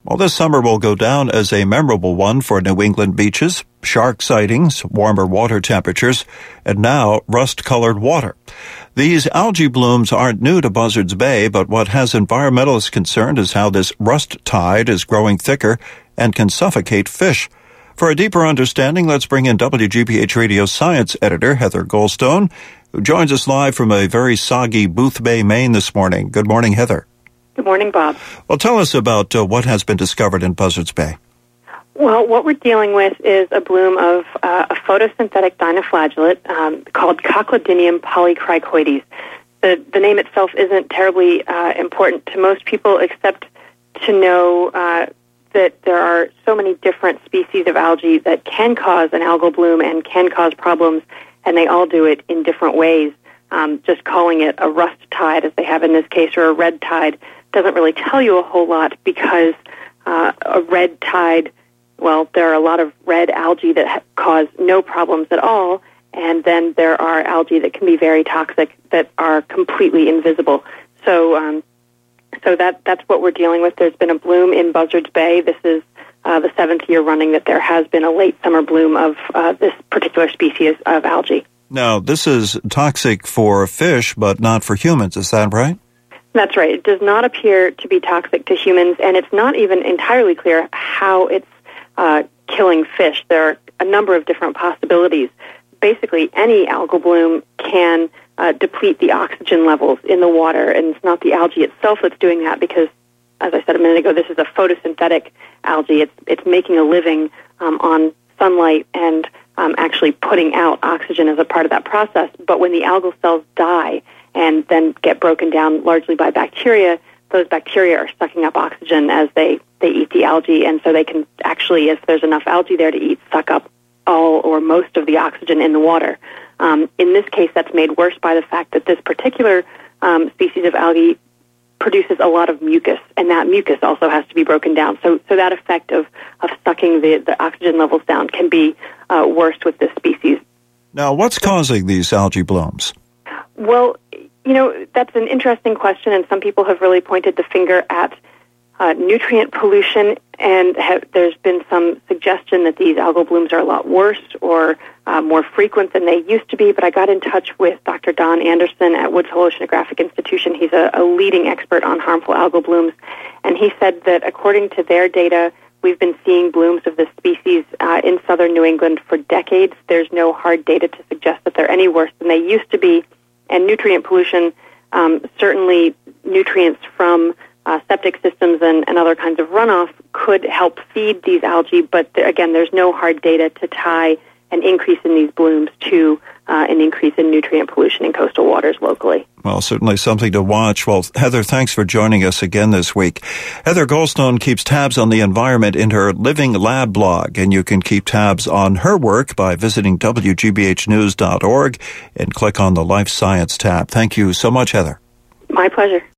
Well, this summer will go down as a memorable one for New England beaches, shark sightings, warmer water temperatures, and now rust-colored water. These algae blooms aren't new to Buzzards Bay, but what has environmentalists concerned is how this rust tide is growing thicker and can suffocate fish. For a deeper understanding, let's bring in WGBH Radio science editor Heather Goldstone, who joins us live from a very soggy Boothbay, Maine this morning. Good morning, Heather. Good morning, Bob. Well, tell us about what has been discovered in Buzzards Bay. Well, what we're dealing with is a bloom of a photosynthetic dinoflagellate called Coclodinium polycricoides. The name itself isn't terribly important to most people, except to know that there are so many different species of algae that can cause an algal bloom and can cause problems, and they all do it in different ways. Just calling it a rust tide, as they have in this case, or a red tide, doesn't really tell you a whole lot, because a red tide, well, there are a lot of red algae that cause no problems at all, and then there are algae that can be very toxic that are completely invisible. So that's what we're dealing with. There's been a bloom in Buzzards Bay. This is the seventh year running that there has been a late summer bloom of this particular species of algae. Now, this is toxic for fish, but not for humans. Is that right? That's right. It does not appear to be toxic to humans, and it's not even entirely clear how it's killing fish. There are a number of different possibilities. Basically, any algal bloom can deplete the oxygen levels in the water, and it's not the algae itself that's doing that, because, as I said a minute ago, this is a photosynthetic algae. It's making a living on sunlight and actually putting out oxygen as a part of that process. But when the algal cells die and then get broken down largely by bacteria, those bacteria are sucking up oxygen as they eat the algae, and so they can actually, if there's enough algae there to eat, suck up all or most of the oxygen in the water. In this case, that's made worse by the fact that this particular species of algae produces a lot of mucus, and that mucus also has to be broken down. So that effect of sucking the oxygen levels down can be worse with this species. Now, what's causing these algae blooms? Well, that's an interesting question, and some people have really pointed the finger at nutrient pollution, and there's been some suggestion that these algal blooms are a lot worse or more frequent than they used to be. But I got in touch with Dr. Don Anderson at Woods Hole Oceanographic Institution. He's a leading expert on harmful algal blooms, and he said that according to their data, we've been seeing blooms of this species in southern New England for decades. There's no hard data to suggest that they're any worse than they used to be. And nutrient pollution, certainly nutrients from septic systems and other kinds of runoff could help feed these algae, but again, there's no hard data to tie an increase in these blooms to an increase in nutrient pollution in coastal waters locally. Well, certainly something to watch. Well, Heather, thanks for joining us again this week. Heather Goldstone keeps tabs on the environment in her Living Lab blog, and you can keep tabs on her work by visiting WGBHnews.org and click on the Life Science tab. Thank you so much, Heather. My pleasure.